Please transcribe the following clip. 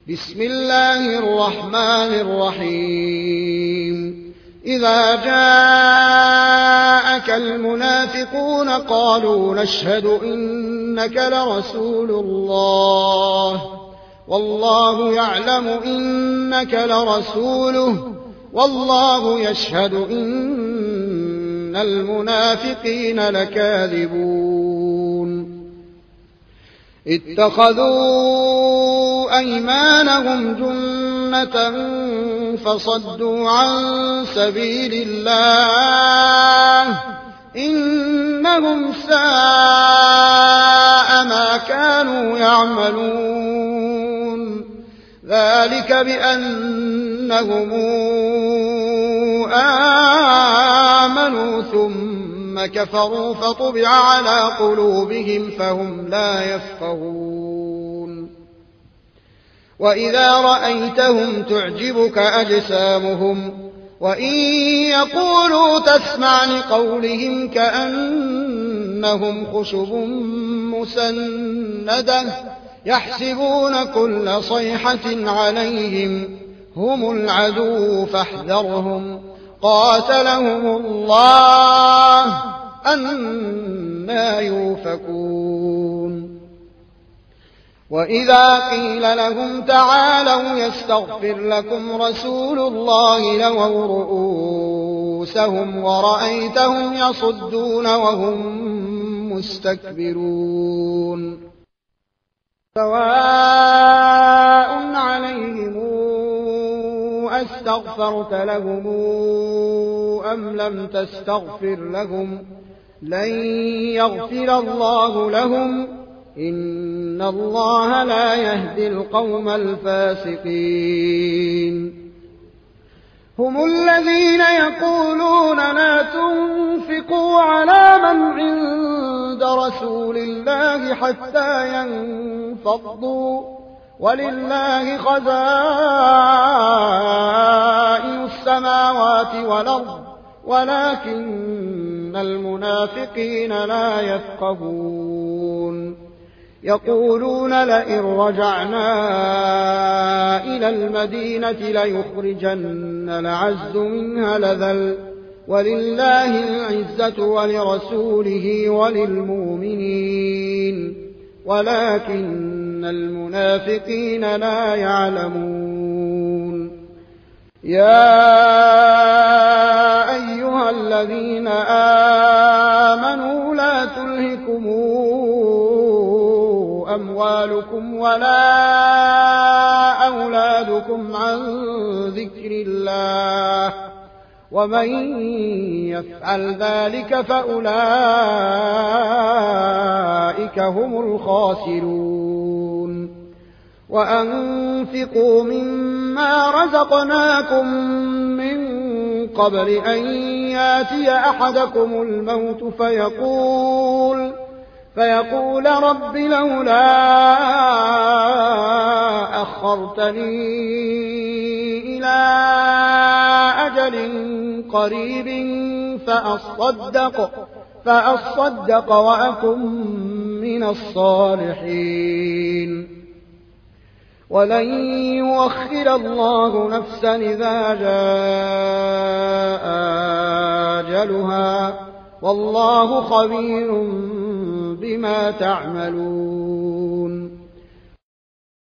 بسم الله الرحمن الرحيم إذا جاءك المنافقون قالوا نشهد إنك لرسول الله والله يعلم إنك لرسوله والله يشهد إن المنافقين لكاذبون اتخذوا أيمانهم جنة فصدوا عن سبيل الله إنهم ساء ما كانوا يعملون ذلك بأنهم آمنوا ثم كفروا فطبع على قلوبهم فهم لا يفقهون وإذا رأيتهم تعجبك أجسامهم وإن يقولوا تسمع لقولهم كأنهم خشب مسندة يحسبون كل صيحة عليهم هم العدو فاحذرهم قاتلهم الله أنى يؤفكون وإذا قيل لهم تعالوا يستغفر لكم رسول الله لووا رؤوسهم ورأيتهم يصدون وهم مستكبرون سواء عليهم أستغفرت لهم أم لم تستغفر لهم لن يغفر الله لهم إن الله لا يهدي القوم الفاسقين هم الذين يقولون لا تنفقوا على من عند رسول الله حتى ينفضوا ولله خزائن السماوات والأرض ولكن المنافقين لا يفقهون يقولون لئن رجعنا إلى المدينة ليخرجن الأعز منها الأذل ولله العزة ولرسوله وللمؤمنين ولكن المنافقين لا يعلمون يا أيها الذين آمنوا لا تلهكم أموالكم ولا أولادكم عن ذكر الله ومن يفعل ذلك فأولئك هم الخاسرون وأنفقوا مما رزقناكم من قبل أن ياتي أحدكم الموت فيقول رب لولا أخرتني إلى أجل قريب فأصدق وأكن من الصالحين ولن يؤخر الله نفسا إذا جاء أجلها والله خبير بما تعملون